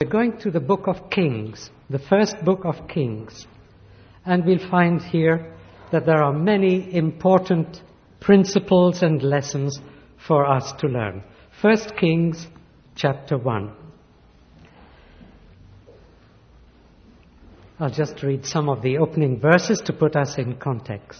going to the book of Kings, the first book of Kings. And we'll find here that there are many important principles and lessons for us to learn. 1 Kings chapter 1. I'll just read some of the opening verses to put us in context.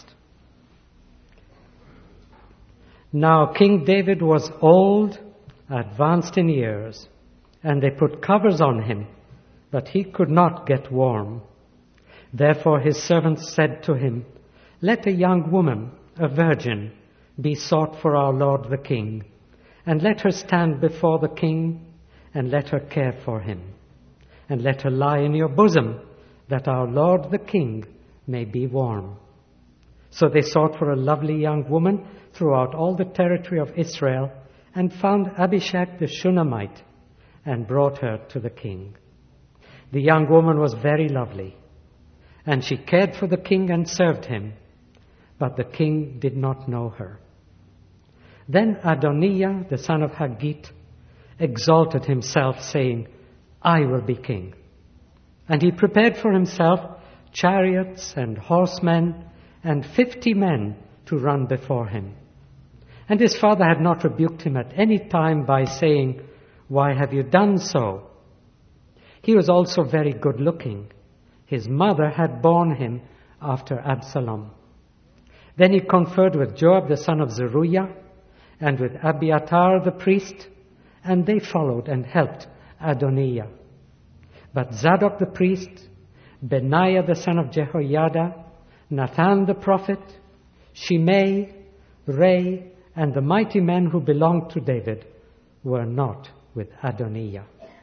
Now King David was old, advanced in years, and they put covers on him, but he could not get warm. Therefore his servants said to him, "Let a young woman, a virgin, be sought for our lord the king, and let her stand before the king, and let her care for him, and let her lie in your bosom, that our lord the king may be warm." So they sought for a lovely young woman throughout all the territory of Israel, and found Abishag the Shunammite, and brought her to the king. The young woman was very lovely, and she cared for the king and served him, but the king did not know her. Then Adoniah, the son of Haggith, exalted himself, saying, "I will be king." And he prepared for himself chariots and horsemen and 50 men to run before him. And his father had not rebuked him at any time by saying, "Why have you done so?" He was also very good looking. His mother had borne him after Absalom. Then he conferred with Joab the son of Zeruiah and with Abiathar the priest, and they followed and helped Adoniah. But Zadok the priest, Benaiah the son of Jehoiada, Nathan the prophet, Shimei, Rei, and the mighty men who belonged to David were not with Adoniah.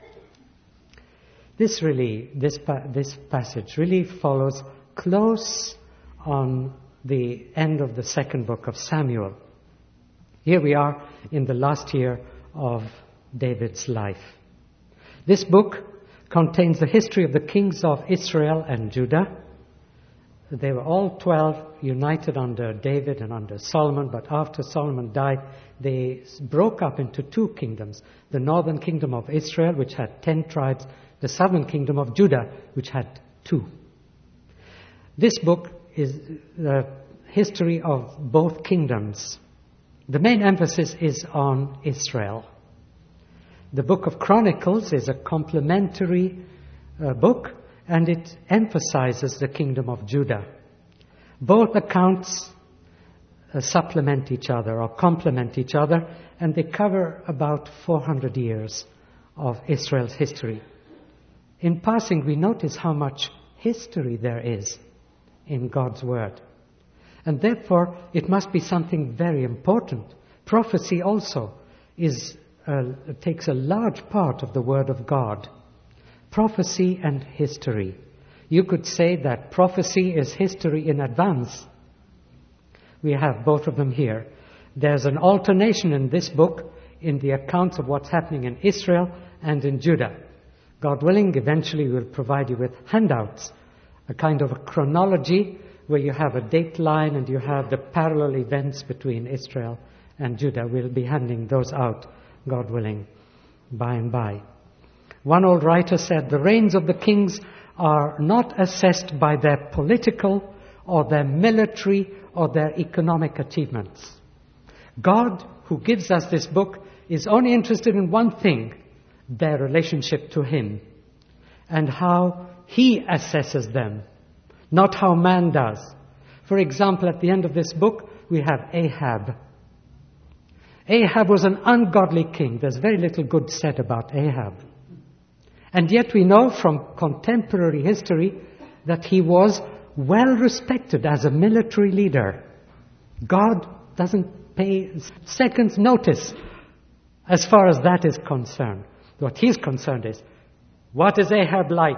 This passage really follows close on the end of the second book of Samuel. Here we are in the last year of David's life. This book contains the history of the kings of Israel and Judah. They were all 12 united under David and under Solomon, but after Solomon died, they broke up into two kingdoms. The northern kingdom of Israel, which had 10 tribes, the southern kingdom of Judah, which had 2. This book is the history of both kingdoms. The main emphasis is on Israel. The book of Chronicles is a complementary book, and it emphasizes the kingdom of Judah. Both accounts supplement each other or complement each other, and they cover about 400 years of Israel's history. In passing, we notice how much history there is in God's Word. And therefore, it must be something very important. Prophecy also takes a large part of the Word of God. Prophecy and history. You could say that prophecy is history in advance. We have both of them here. There's an alternation in this book in the accounts of what's happening in Israel and in Judah. God willing, eventually we'll provide you with handouts, a kind of a chronology where you have a date line and you have the parallel events between Israel and Judah. We'll be handing those out, God willing, by and by. One old writer said, "The reigns of the kings are not assessed by their political or their military or their economic achievements. God, who gives us this book, is only interested in one thing, their relationship to Him, and how He assesses them, not how man does." For example, at the end of this book, we have Ahab. Ahab was an ungodly king. There's very little good said about Ahab. And yet we know from contemporary history that he was well respected as a military leader. God doesn't pay seconds notice as far as that is concerned. What He's concerned is, what is Ahab like?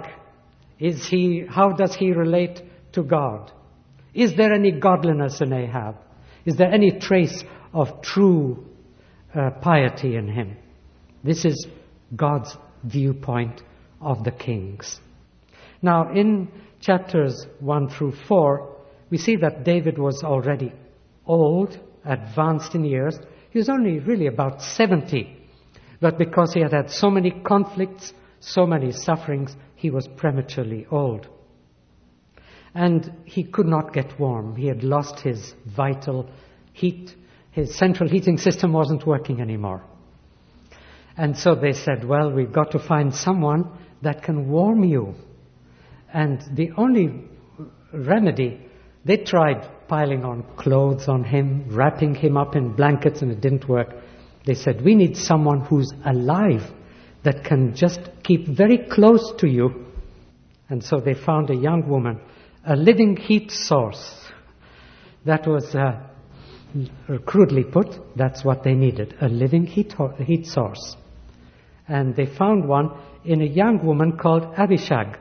How does he relate to God? Is there any godliness in Ahab? Is there any trace of true piety in him? This is God's viewpoint of the kings. Now, in chapters 1 through 4, we see that David was already old, advanced in years. He was only really about 70. But because he had had so many conflicts so many sufferings, he was prematurely old. And he could not get warm. He had lost his vital heat. His central heating system wasn't working anymore. And so they said, well, we've got to find someone that can warm you. And the only remedy, they tried piling on clothes on him, wrapping him up in blankets, and it didn't work. They said, we need someone who's alive, that can just keep very close to you. And so they found a young woman, a living heat source. That was, crudely put, that's what they needed, a living heat source. And they found one in a young woman called Abishag.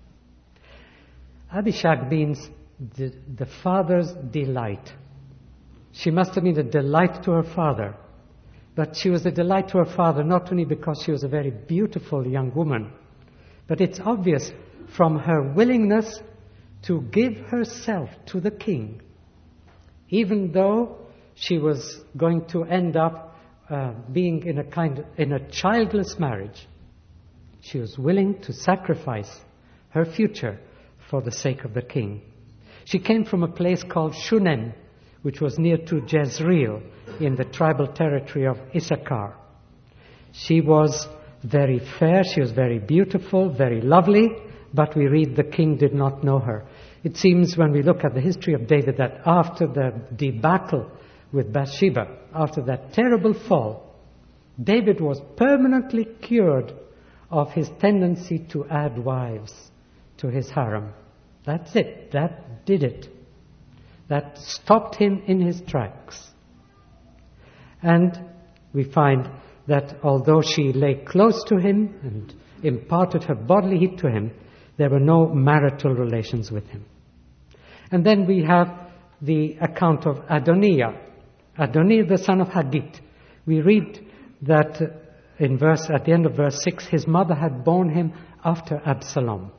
Abishag means the father's delight. She must have been a delight to her father. But she was a delight to her father not only because she was a very beautiful young woman, but it's obvious from her willingness to give herself to the king, even though she was going to end up being in a childless marriage. She was willing to sacrifice her future for the sake of the king. She came from a place called Shunem, which was near to Jezreel in the tribal territory of Issachar. She was very fair, she was very beautiful, very lovely, but we read the king did not know her. It seems when we look at the history of David that after the debacle with Bathsheba, after that terrible fall, David was permanently cured of his tendency to add wives to his harem. That's it. That did it. That stopped him in his tracks. And we find that although she lay close to him and imparted her bodily heat to him, there were no marital relations with him. And then we have the account of Adoniah. Adoniah, the son of Haggith. We read that at the end of verse 6, his mother had borne him after Absalom.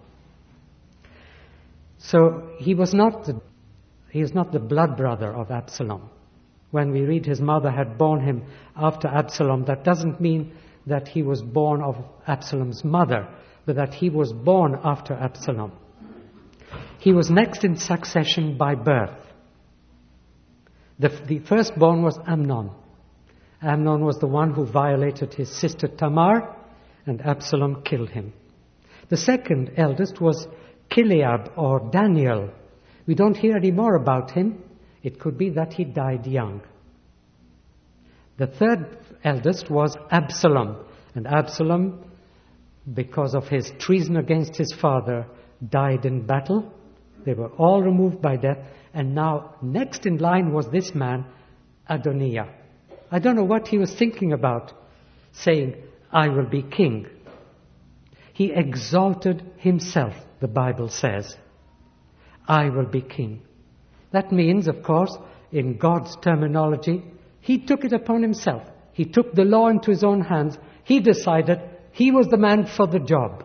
So he is not the blood brother of Absalom. When we read his mother had borne him after Absalom, that doesn't mean that he was born of Absalom's mother, but that he was born after Absalom. He was next in succession by birth. The firstborn was Amnon. Amnon was the one who violated his sister Tamar, and Absalom killed him. The second eldest was Kileab or Daniel. We don't hear any more about him. It could be that he died young. The third eldest was Absalom. And Absalom, because of his treason against his father, died in battle. They were all removed by death. And now, next in line was this man, Adoniah. I don't know what he was thinking about, saying, I will be king. He exalted himself, the Bible says. I will be king. That means, of course, in God's terminology, he took it upon himself. He took the law into his own hands. He decided he was the man for the job.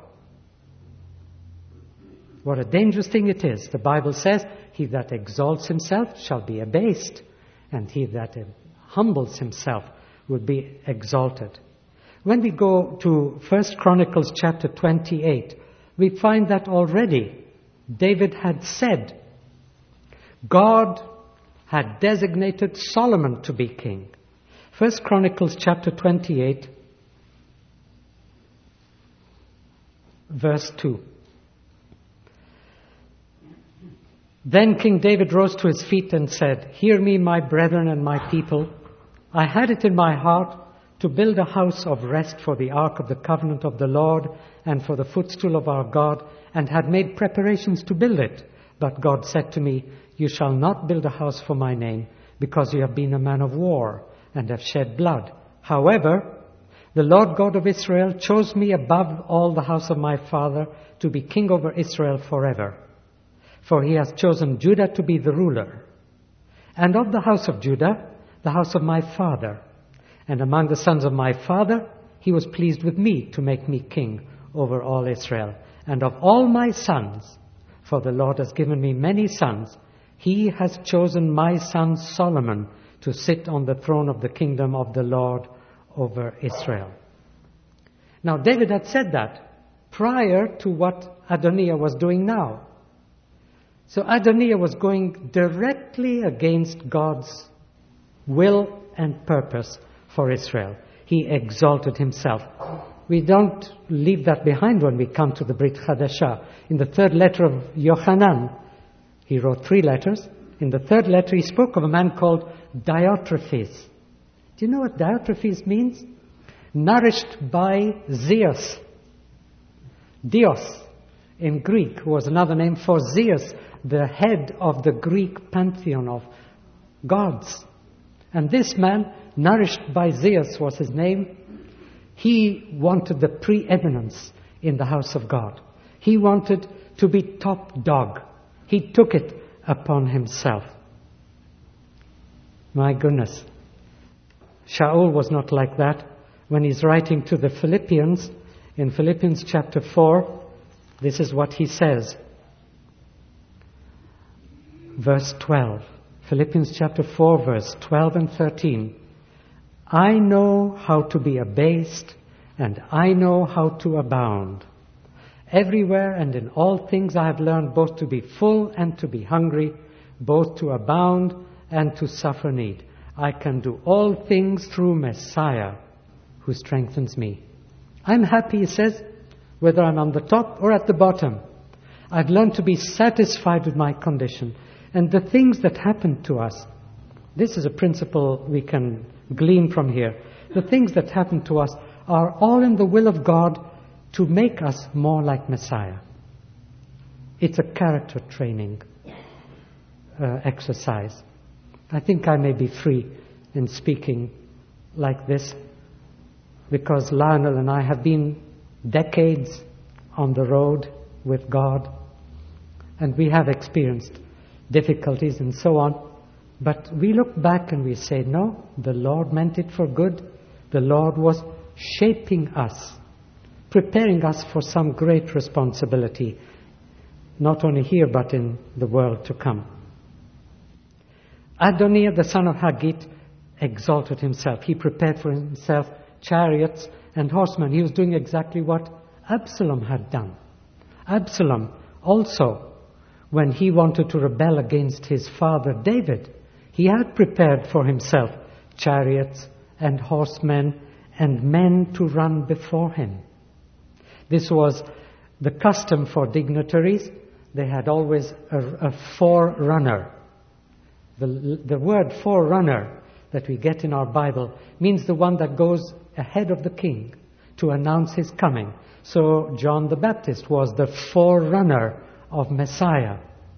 What a dangerous thing it is. The Bible says, he that exalts himself shall be abased, and he that humbles himself will be exalted. When we go to 1 Chronicles chapter 28, we find that already David had said, God had designated Solomon to be king. 1 Chronicles chapter 28, verse 2. Then King David rose to his feet and said, Hear me, my brethren and my people. I had it in my heart to build a house of rest for the ark of the covenant of the Lord and for the footstool of our God, and had made preparations to build it. But God said to me, You shall not build a house for my name, because you have been a man of war and have shed blood. However, the Lord God of Israel chose me above all the house of my father to be king over Israel forever. For he has chosen Judah to be the ruler. And of the house of Judah, the house of my father. And among the sons of my father, he was pleased with me to make me king over all Israel. And of all my sons, for the Lord has given me many sons, he has chosen my son Solomon to sit on the throne of the kingdom of the Lord over Israel. Now David had said that. prior to what Adoniah was doing now. So Adoniah was going directly against God's will and purpose for Israel. He exalted himself. We don't leave that behind when we come to the Brit Chadashah. In the third letter of Yochanan, he wrote 3 letters. In the third letter, he spoke of a man called Diotrephes. Do you know what Diotrephes means? Nourished by Zeus. Dios in Greek was another name for Zeus, the head of the Greek pantheon of gods. And this man, nourished by Zeus was his name, he wanted the preeminence in the house of God. He wanted to be top dog. He took it upon himself. My goodness. Shaul was not like that. When he's writing to the Philippians, in Philippians chapter 4, this is what he says. Verse 12. Philippians chapter 4, verse 12 and 13. I know how to be abased, and I know how to abound. Everywhere and in all things I have learned both to be full and to be hungry, both to abound and to suffer need. I can do all things through Messiah, who strengthens me. I'm happy, he says, whether I'm on the top or at the bottom. I've learned to be satisfied with my condition. And the things that happen to us, this is a principle we can glean from here. The things that happen to us are all in the will of God to make us more like Messiah. It's a character training exercise. I think I may be free in speaking like this because Lionel and I have been decades on the road with God, and we have experienced difficulties and so on. But we look back and we say, no, the Lord meant it for good. The Lord was shaping us, preparing us for some great responsibility, not only here but in the world to come. Adoniah, the son of Haggith, exalted himself. He prepared for himself chariots and horsemen. He was doing exactly what Absalom had done. Absalom also, when he wanted to rebel against his father David, he had prepared for himself chariots and horsemen and men to run before him. This was the custom for dignitaries. They had always a forerunner. The word forerunner that we get in our Bible means the one that goes ahead of the king to announce his coming. So John the Baptist was the forerunner of Messiah.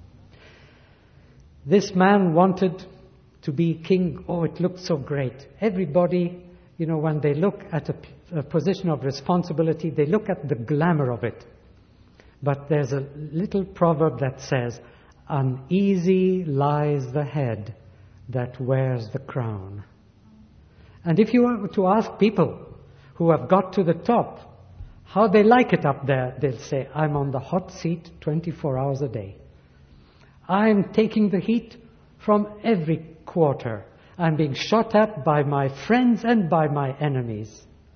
This man wanted to be king. Oh, it looked so great. Everybody, when they look at a position of responsibility, they look at the glamour of it. But there's a little proverb that says, uneasy lies the head that wears the crown. And if you were to ask people who have got to the top how they like it up there, they'll say, I'm on the hot seat 24 hours a day. I'm taking the heat from every quarter. I'm being shot at by my friends and by my enemies.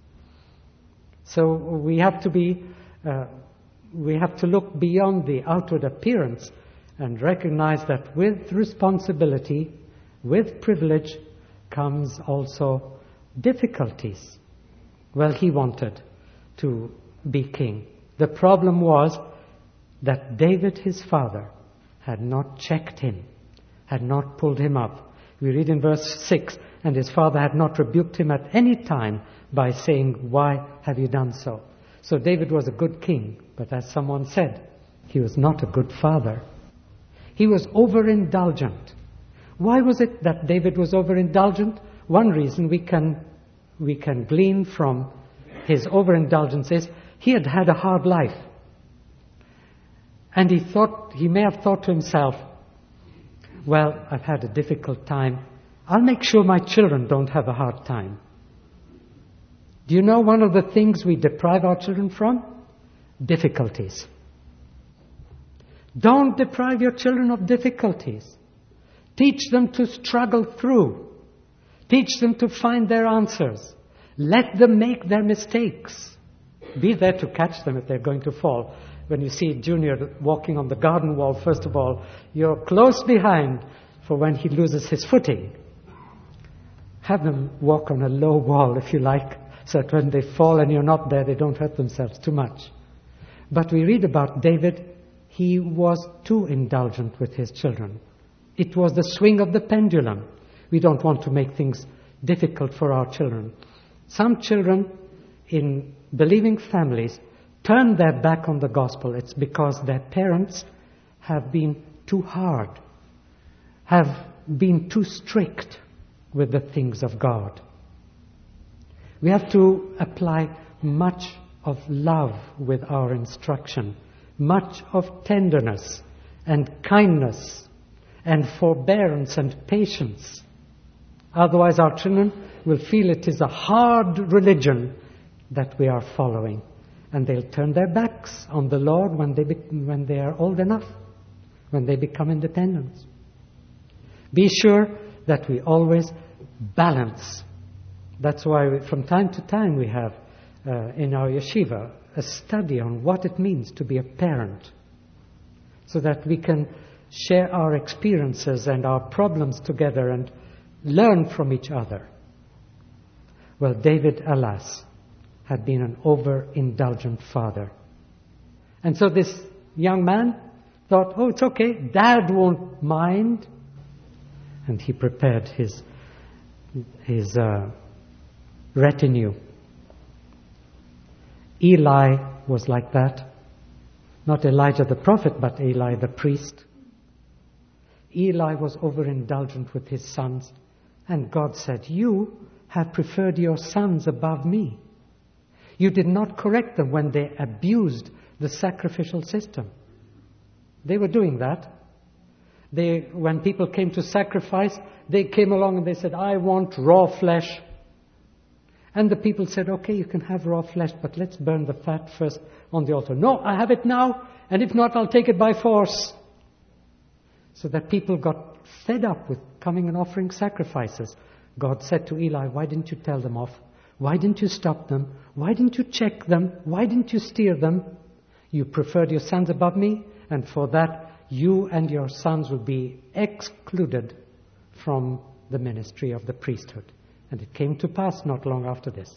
So we have to look beyond the outward appearance and recognize that with responsibility, with privilege, comes also difficulties. Well, he wanted to be king. The problem was that David, his father, had not checked him, had not pulled him up. We read in verse 6, and his father had not rebuked him at any time by saying, why have you done so? So David was a good king, but as someone said, he was not a good father. He was overindulgent. Why was it that David was overindulgent? One reason we can glean from his overindulgence is he had had a hard life. And he may have thought to himself, well, I've had a difficult time. I'll make sure my children don't have a hard time. Do you know one of the things we deprive our children from? Difficulties. Don't deprive your children of difficulties. Teach them to struggle through. Teach them to find their answers. Let them make their mistakes. Be there to catch them if they're going to fall. When you see Junior walking on the garden wall, first of all, you're close behind for when he loses his footing. Have them walk on a low wall, if you like, so that when they fall and you're not there, they don't hurt themselves too much. But we read about David, he was too indulgent with his children. It was the swing of the pendulum. We don't want to make things difficult for our children. Some children in believing families turn their back on the gospel. It's because their parents have been too hard, have been too strict with the things of God. We have to apply much of love with our instruction, much of tenderness and kindness and forbearance and patience. Otherwise our children will feel it is a hard religion that we are following, and they'll turn their backs on the Lord when they are old enough, when they become independent. Be sure that we always balance. That's why from time to time we have in our yeshiva a study on what it means to be a parent, so that we can share our experiences and our problems together and learn from each other. Well, David, alas, had been an overindulgent father. And so this young man thought, oh, it's okay, Dad won't mind. And he prepared his retinue. Eli was like that. Not Elijah the prophet, but Eli the priest. Eli was overindulgent with his sons. And God said, you have preferred your sons above me. You did not correct them when they abused the sacrificial system. They were doing that. When people came to sacrifice, they came along and they said, I want raw flesh. And the people said, okay, you can have raw flesh, but let's burn the fat first on the altar. No, I have it now, and if not, I'll take it by force. So that people got fed up with coming and offering sacrifices. God said to Eli, why didn't you tell them off? Why didn't you stop them? Why didn't you check them? Why didn't you steer them? You preferred your sons above me, and for that you and your sons will be excluded from the ministry of the priesthood. And it came to pass not long after this.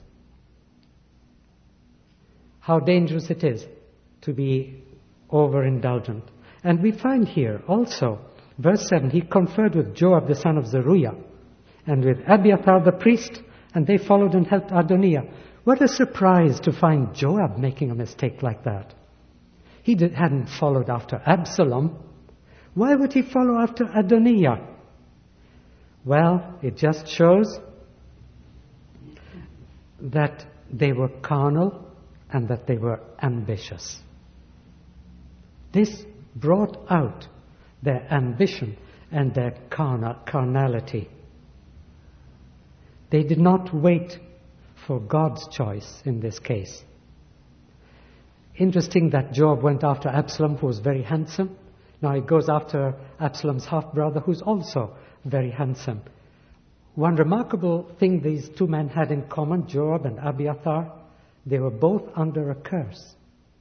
How dangerous it is to be overindulgent. And we find here also, verse 7, he conferred with Joab the son of Zeruiah and with Abiathar the priest, and they followed and helped Adoniah. What a surprise to find Joab making a mistake like that. He hadn't followed after Absalom. Why would he follow after Adoniah? Well, it just shows that they were carnal and that they were ambitious. This brought out their ambition and their carnality. They did not wait for God's choice in this case. Interesting that Joab went after Absalom, who was very handsome. Now he goes after Absalom's half-brother, who's also very handsome. One remarkable thing these two men had in common, Joab and Abiathar, they were both under a curse.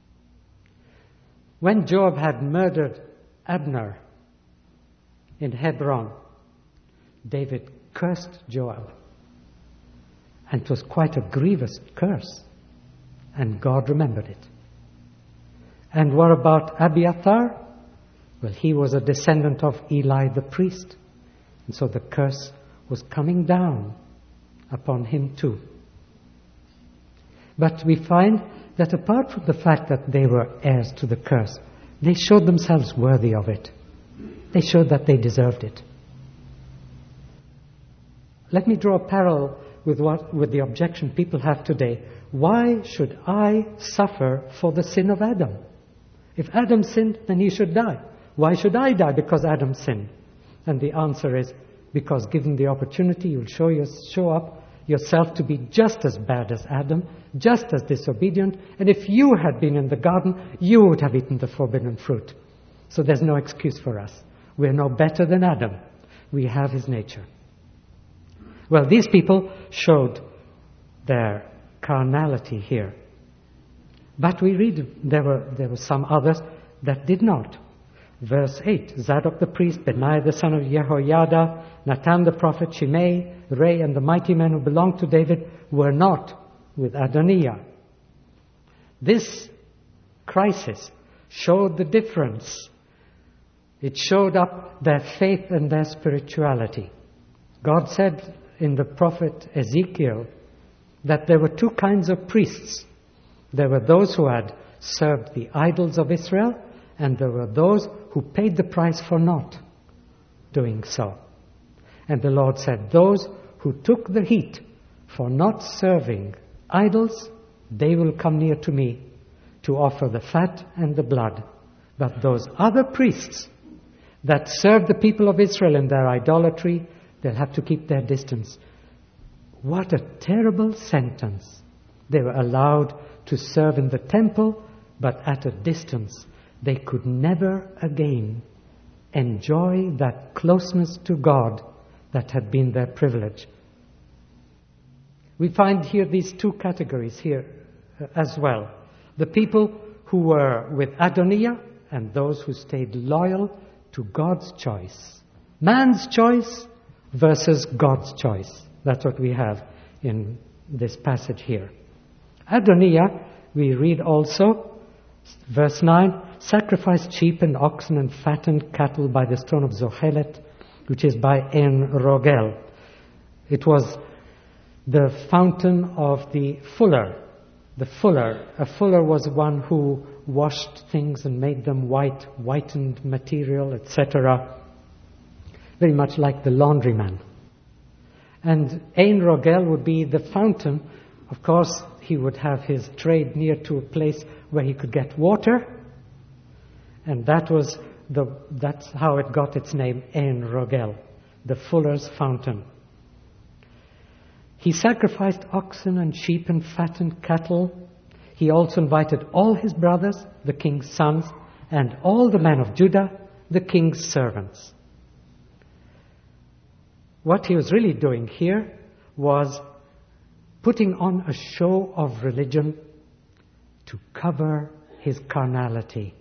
When Joab had murdered Abner in Hebron, David cursed Joab. And it was quite a grievous curse. And God remembered it. And what about Abiathar? Well, he was a descendant of Eli the priest. And so the curse was coming down upon him too. But we find that apart from the fact that they were heirs to the curse, they showed themselves worthy of it. They showed that they deserved it. Let me draw a parallel with the objection people have today. Why should I suffer for the sin of Adam? If Adam sinned, then he should die. Why should I die because Adam sinned? And the answer is, because given the opportunity, you'll show up yourself to be just as bad as Adam, just as disobedient, and if you had been in the garden, you would have eaten the forbidden fruit. So there's no excuse for us. We're no better than Adam. We have his nature. Well, these people showed their carnality here. But we read there were some others that did not. Verse 8, Zadok the priest, Benaiah the son of Jehoiada, Nathan the prophet, Shimei, Rei, and the mighty men who belonged to David were not with Adoniah. This crisis showed the difference. It showed up their faith and their spirituality. God said in the prophet Ezekiel that there were two kinds of priests. There were those who had served the idols of Israel, and there were those who paid the price for not doing so. And the Lord said, those who took the heat for not serving idols, they will come near to me to offer the fat and the blood. But those other priests that served the people of Israel in their idolatry, they'll have to keep their distance. What a terrible sentence. They were allowed to serve in the temple, but at a distance. They could never again enjoy that closeness to God that had been their privilege. We find here these two categories here as well. The people who were with Adoniah and those who stayed loyal to God's choice. Man's choice versus God's choice. That's what we have in this passage here. Adoniah, we read also, verse 9, sacrificed sheep and oxen and fattened cattle by the stone of Zohelet, which is by En Rogel. It was the fountain of the fuller. The fuller. A fuller was one who washed things and made them white, whitened material, etc. Very much like the laundryman. And En Rogel would be the fountain. Of course, he would have his trade near to a place where he could get water. And that's how it got its name, En Rogel, the fuller's fountain. He sacrificed oxen and sheep and fattened cattle. He also invited all his brothers, the king's sons, and all the men of Judah, the king's servants. What he was really doing here was putting on a show of religion to cover his carnality.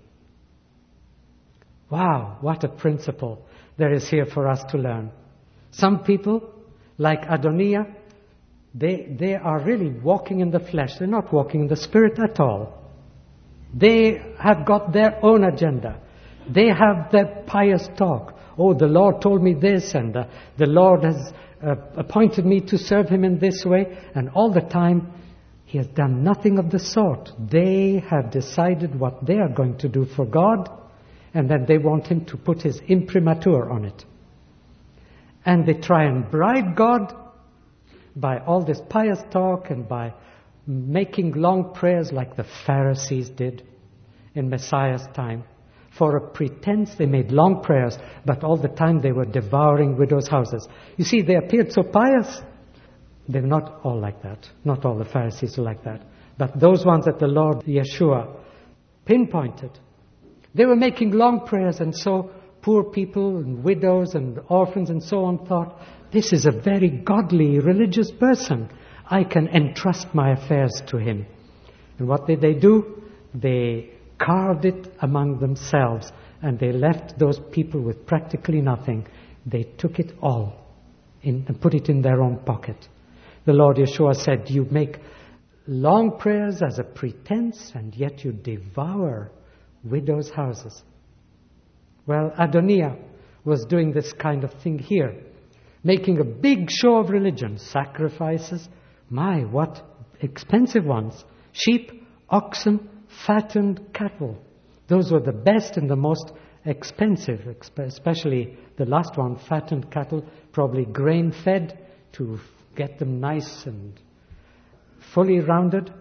Wow, what a principle there is here for us to learn. Some people, like Adoniah, they are really walking in the flesh. They're not walking in the spirit at all. They have got their own agenda. They have their pious talk. Oh, the Lord told me this, and the Lord has appointed me to serve Him in this way. And all the time, He has done nothing of the sort. They have decided what they are going to do for God, and then they want Him to put His imprimatur on it. And they try and bribe God by all this pious talk and by making long prayers like the Pharisees did in Messiah's time. For a pretense, they made long prayers, but all the time they were devouring widows' houses. You see, they appeared so pious. They're not all like that. Not all the Pharisees are like that. But those ones that the Lord Yeshua pinpointed, they were making long prayers, and so poor people and widows and orphans and so on thought, this is a very godly, religious person. I can entrust my affairs to him. And what did they do? They carved it among themselves, and they left those people with practically nothing. They took it all and put it in their own pocket. The Lord Yeshua said, you make long prayers as a pretense, and yet you devour widows' houses. Well, Adoniah was doing this kind of thing here, making a big show of religion, sacrifices. My, what expensive ones. Sheep, oxen, fattened cattle. Those were the best and the most expensive, especially the last one, fattened cattle, probably grain-fed to get them nice and fully rounded.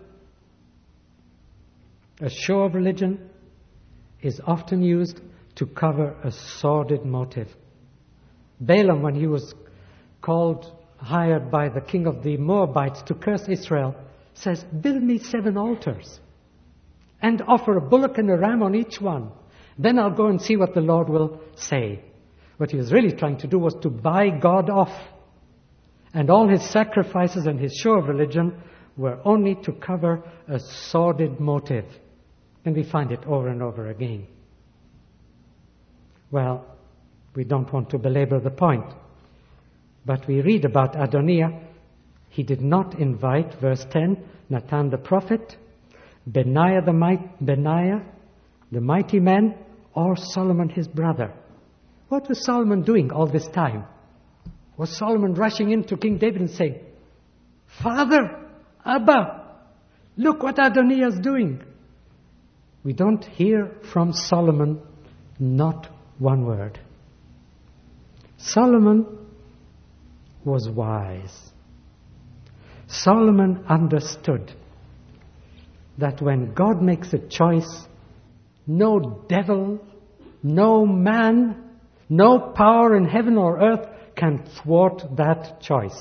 A show of religion is often used to cover a sordid motive. Balaam, when he was hired by the king of the Moabites to curse Israel, says, build me 7 altars and offer a bullock and a ram on each one. Then I'll go and see what the Lord will say. What he was really trying to do was to buy God off. And all his sacrifices and his show of religion were only to cover a sordid motive. And we find it over and over again. Well, we don't want to belabor the point. But we read about Adoniah. He did not invite, verse 10, Nathan the prophet, Benaiah the mighty man, or Solomon his brother. What was Solomon doing all this time? Was Solomon rushing into King David and saying, Father, Abba, look what Adoniah is doing? We don't hear from Solomon not one word. Solomon was wise. Solomon understood that when God makes a choice, no devil, no man, no power in heaven or earth can thwart that choice.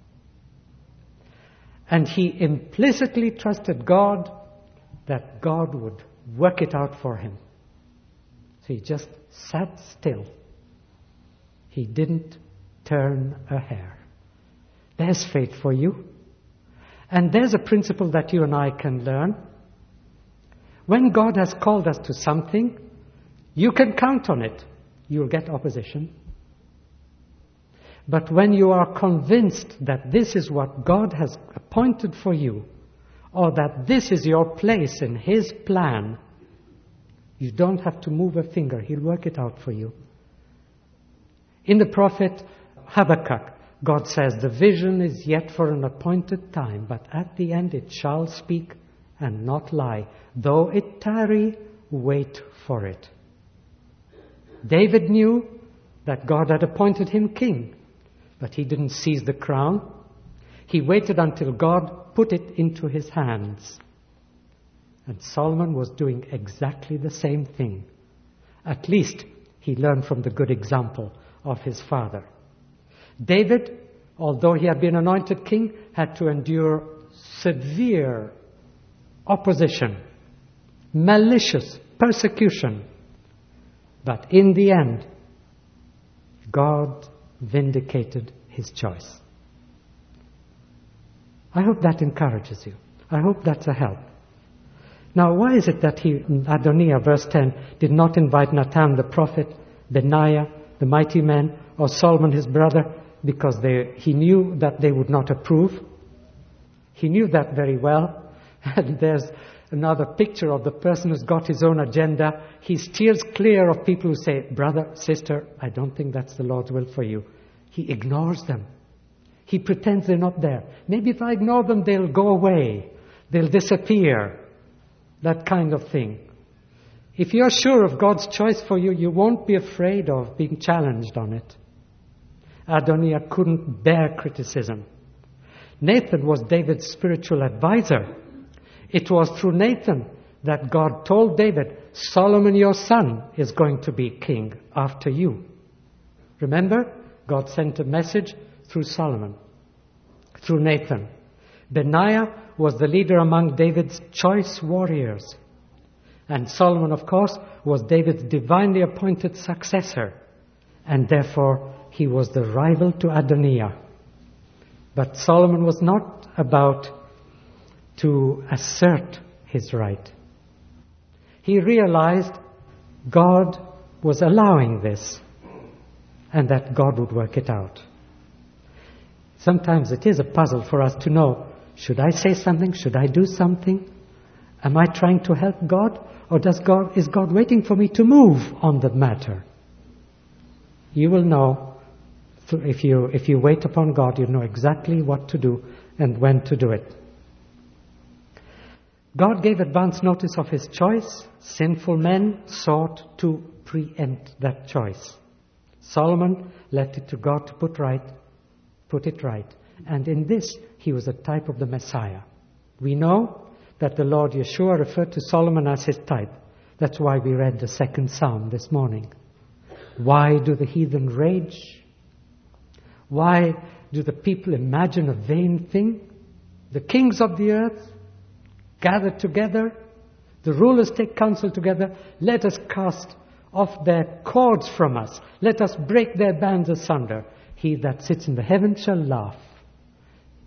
And he implicitly trusted God that God would work it out for him. So he just sat still. He didn't turn a hair. There's faith for you. And there's a principle that you and I can learn. When God has called us to something, you can count on it. You'll get opposition. But when you are convinced that this is what God has appointed for you, or that this is your place in His plan, you don't have to move a finger. He'll work it out for you. In the prophet Habakkuk, God says, the vision is yet for an appointed time, but at the end it shall speak and not lie. Though it tarry, wait for it. David knew that God had appointed him king, but he didn't seize the crown. He waited until God put it into his hands. And Solomon was doing exactly the same thing. At least he learned from the good example of his father. David, although he had been anointed king, had to endure severe opposition, malicious persecution. But in the end, God vindicated his choice. I hope that encourages you. I hope that's a help. Now, why is it that Adoniah, verse 10, did not invite Nathan the prophet, Benaiah, the mighty man, or Solomon his brother? Because he knew that they would not approve. He knew that very well. And there's another picture of the person who's got his own agenda. He steers clear of people who say, brother, sister, I don't think that's the Lord's will for you. He ignores them. He pretends they're not there. Maybe if I ignore them, they'll go away. They'll disappear. That kind of thing. If you're sure of God's choice for you, you won't be afraid of being challenged on it. Adoniah couldn't bear criticism. Nathan was David's spiritual advisor. It was through Nathan that God told David, Solomon your son is going to be king after you. Remember, God sent a message through Solomon, through Nathan. Benaiah was the leader among David's choice warriors. And Solomon, of course, was David's divinely appointed successor. And therefore, he was the rival to Adoniah. But Solomon was not about to assert his right. He realized God was allowing this and that God would work it out. Sometimes it is a puzzle for us to know, should I say something? Should I do something? Am I trying to help God? Or is God waiting for me to move on the matter? You will know, if you wait upon God, you know exactly what to do and when to do it. God gave advance notice of His choice. Sinful men sought to preempt that choice. Solomon left it to God to put it right. And in this, he was a type of the Messiah. We know that the Lord Yeshua referred to Solomon as his type. That's why we read the second Psalm this morning. Why do the heathen rage? Why do the people imagine a vain thing? The kings of the earth gather together. The rulers take counsel together. Let us cast off their cords from us. Let us break their bands asunder. He that sits in the heavens shall laugh.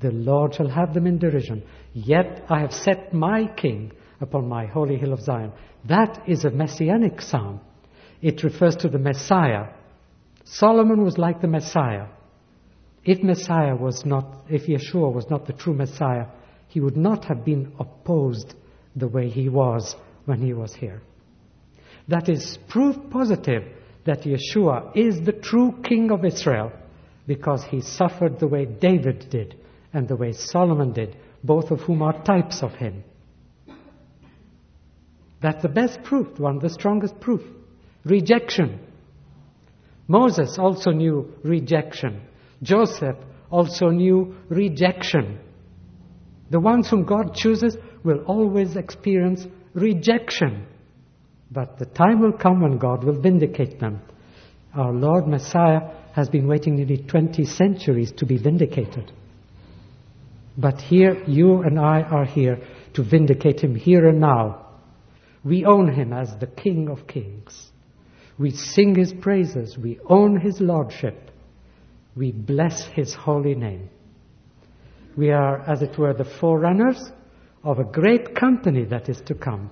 The Lord shall have them in derision. Yet I have set my king upon my holy hill of Zion. That is a messianic psalm. It refers to the Messiah. Solomon was like the Messiah. If Yeshua was not the true Messiah, he would not have been opposed the way he was when he was here. That is proof positive that Yeshua is the true King of Israel, because he suffered the way David did and the way Solomon did, both of whom are types of him. That's the best proof, the strongest proof. Rejection. Moses also knew rejection. Joseph also knew rejection. The ones whom God chooses will always experience rejection. But the time will come when God will vindicate them. Our Lord Messiah has been waiting nearly 20 centuries to be vindicated. But here, you and I are here to vindicate him here and now. We own him as the King of Kings. We sing his praises. We own his lordship. We bless his holy name. We are, as it were, the forerunners of a great company that is to come.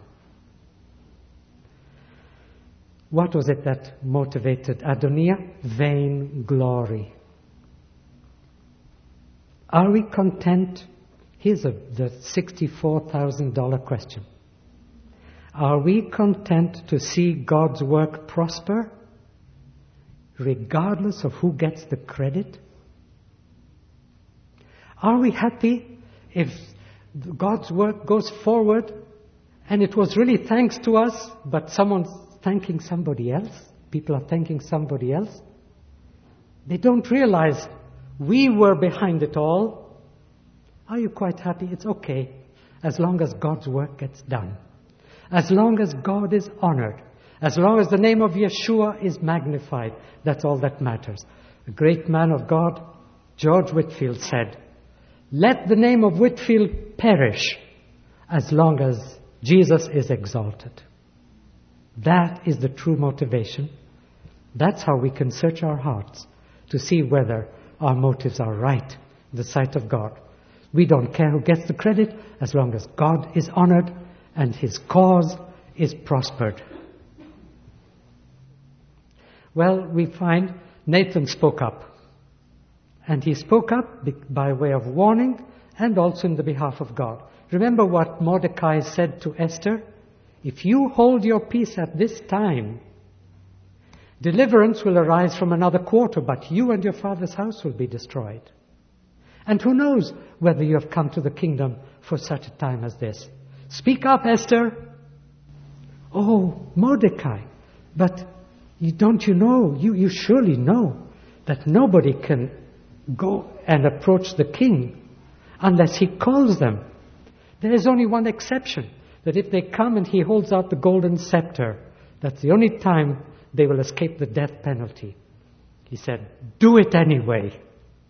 What was it that motivated Adoniah? Vain glory. Are we content? Here's the $64,000 question. Are we content to see God's work prosper, regardless of who gets the credit? Are we happy if God's work goes forward and it was really thanks to us, but someone's thanking somebody else? People are thanking somebody else. They don't realize we were behind it all. Are you quite happy? It's okay, as long as God's work gets done. As long as God is honored. As long as the name of Yeshua is magnified. That's all that matters. A great man of God, George Whitefield, said, "Let the name of Whitefield perish as long as Jesus is exalted." That is the true motivation. That's how we can search our hearts to see whether our motives are right in the sight of God. We don't care who gets the credit as long as God is honored and his cause is prospered. Well, we find Nathan spoke up. And he spoke up by way of warning and also in the behalf of God. Remember what Mordecai said to Esther? If you hold your peace at this time, deliverance will arise from another quarter, but you and your father's house will be destroyed. And who knows whether you have come to the kingdom for such a time as this? Speak up, Esther. Oh, Mordecai, but don't you know, you surely know that nobody can go and approach the king unless he calls them. There is only one exception, that if they come and he holds out the golden scepter, that's the only time they will escape the death penalty. He said, do it anyway.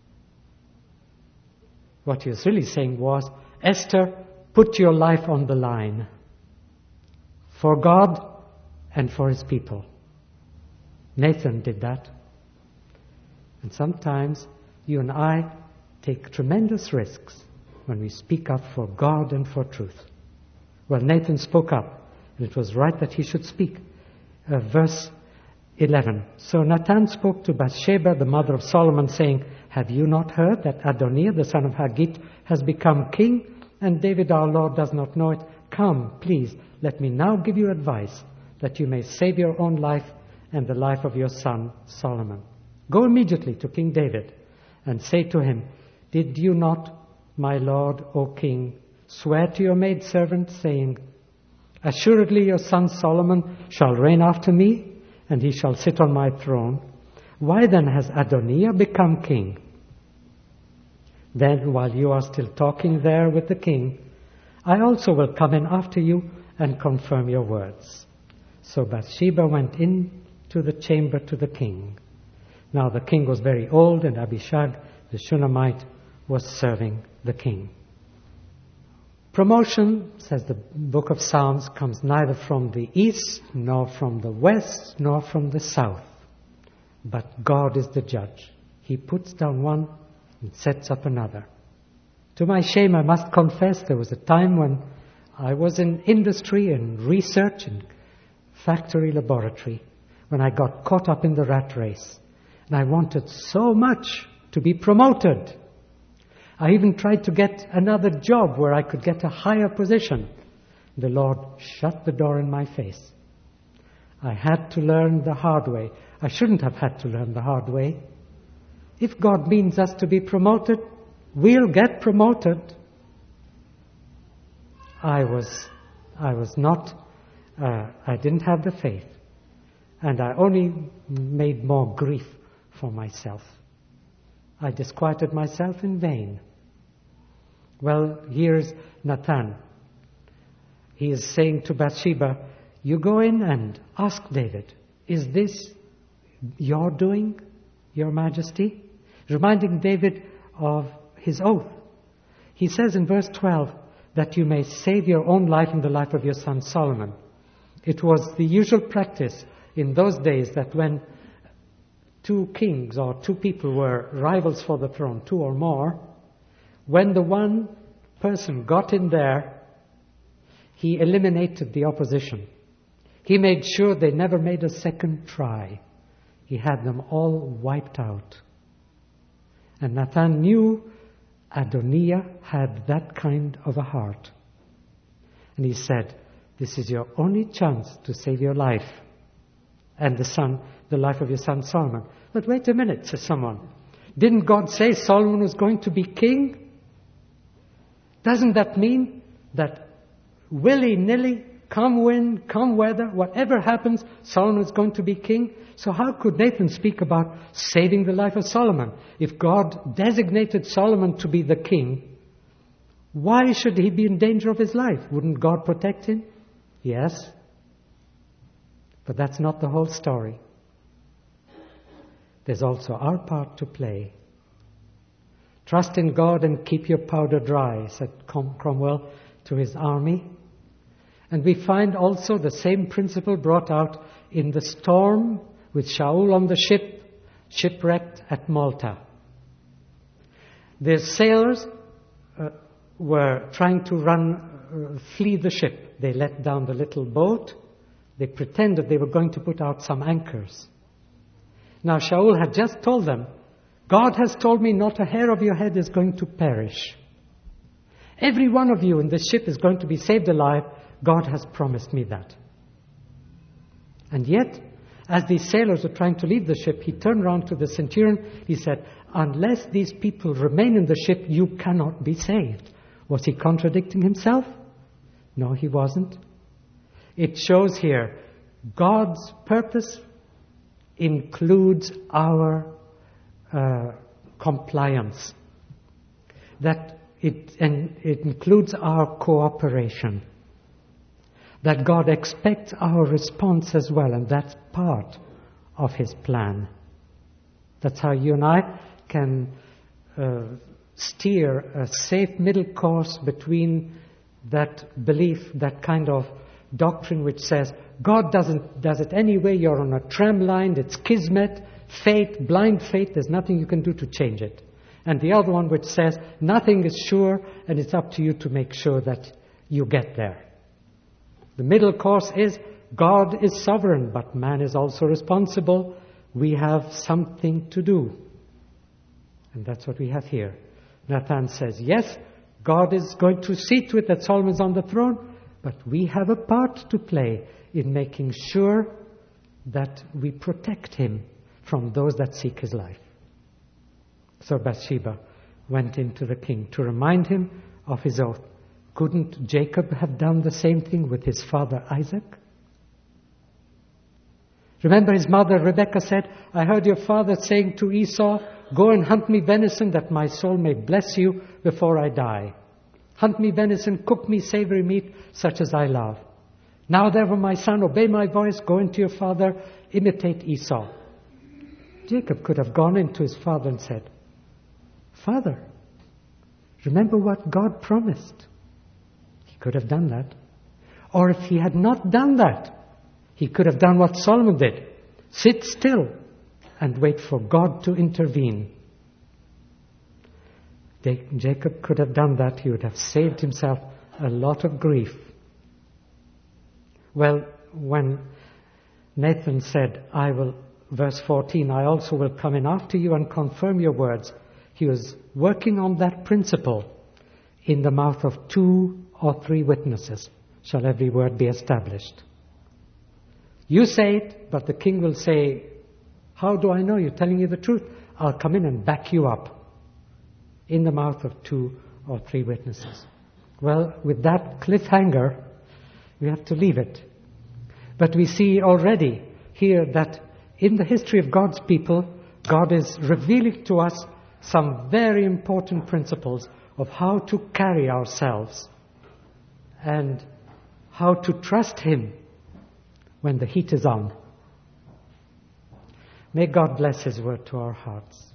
What he was really saying was, Esther, put your life on the line for God and for his people. Nathan did that. And sometimes you and I take tremendous risks when we speak up for God and for truth. Well, Nathan spoke up, and it was right that he should speak. Verse 11. So Nathan spoke to Bathsheba, the mother of Solomon, saying, have you not heard that Adoniah, the son of Haggith, has become king, and David our Lord does not know it? Come, please, let me now give you advice, that you may save your own life and the life of your son Solomon. Go immediately to King David, and say to him, did you not, my lord, O king, swear to your maidservant, saying, assuredly your son Solomon shall reign after me, and he shall sit on my throne? Why then has Adoniah become king? Then, while you are still talking there with the king, I also will come in after you and confirm your words. So Bathsheba went in to the chamber to the king. Now the king was very old, and Abishag, the Shunammite, was serving the king. Promotion, says the book of Psalms, comes neither from the east, nor from the west, nor from the south. But God is the judge. He puts down one and sets up another. To my shame, I must confess, there was a time when I was in industry and research and factory laboratory, when I got caught up in the rat race. And I wanted so much to be promoted. I even tried to get another job where I could get a higher position. The Lord shut the door in my face. I had to learn the hard way. I shouldn't have had to learn the hard way. If God means us to be promoted, we'll get promoted. I didn't have the faith. And I only made more grief for myself. I disquieted myself in vain. Well, here's Nathan. He is saying to Bathsheba, you go in and ask David, is this your doing, your majesty? Reminding David of his oath. He says in verse 12, that you may save your own life and the life of your son Solomon. It was the usual practice in those days that when two kings or two people were rivals for the throne, two or more, when the one person got in there, he eliminated the opposition. He made sure they never made a second try. He had them all wiped out. And Nathan knew Adoniah had that kind of a heart. And he said, this is your only chance to save your life and the life of your son Solomon. But wait a minute, says someone. Didn't God say Solomon was going to be king? Doesn't that mean that willy-nilly, come wind, come weather, whatever happens, Solomon is going to be king? So how could Nathan speak about saving the life of Solomon? If God designated Solomon to be the king, why should he be in danger of his life? Wouldn't God protect him? Yes. But that's not the whole story. There's also our part to play. Trust in God and keep your powder dry, said Cromwell to his army. And we find also the same principle brought out in the storm with Shaul on the ship, shipwrecked at Malta. The sailors were trying to flee the ship. They let down the little boat. They pretended they were going to put out some anchors. Now Shaul had just told them, God has told me not a hair of your head is going to perish. Every one of you in this ship is going to be saved alive. God has promised me that. And yet, as these sailors were trying to leave the ship, he turned around to the centurion. He said, unless these people remain in the ship, you cannot be saved. Was he contradicting himself? No, he wasn't. It shows here, God's purpose includes our compliance. That it includes our cooperation. That God expects our response as well, and that's part of His plan. That's how you and I can steer a safe middle course between that belief, that kind of doctrine which says, God does it anyway, you're on a tram line, it's kismet, fate, blind fate, there's nothing you can do to change it. And the other one which says, nothing is sure, and it's up to you to make sure that you get there. The middle course is, God is sovereign, but man is also responsible. We have something to do. And that's what we have here. Nathan says, yes, God is going to see to it that Solomon is on the throne, but we have a part to play in making sure that we protect him from those that seek his life. So Bathsheba went into the king to remind him of his oath. Couldn't Jacob have done the same thing with his father Isaac? Remember his mother Rebekah said, I heard your father saying to Esau, go and hunt me venison that my soul may bless you before I die. Hunt me venison, cook me savory meat such as I love. Now therefore my son, obey my voice, go into your father, imitate Esau. Jacob could have gone into his father and said, Father, remember what God promised. He could have done that. Or if he had not done that, he could have done what Solomon did. Sit still and wait for God to intervene. Jacob could have done that. He would have saved himself a lot of grief. Well, when Nathan said, verse 14, I also will come in after you and confirm your words, he was working on that principle. In the mouth of 2 or 3 witnesses shall every word be established. You say it, but the king will say, how do I know you're telling you the truth? I'll come in and back you up. In the mouth of 2 or 3 witnesses. Well, with that cliffhanger, we have to leave it. But we see already here that in the history of God's people, God is revealing to us some very important principles of how to carry ourselves and how to trust Him when the heat is on. May God bless His word to our hearts.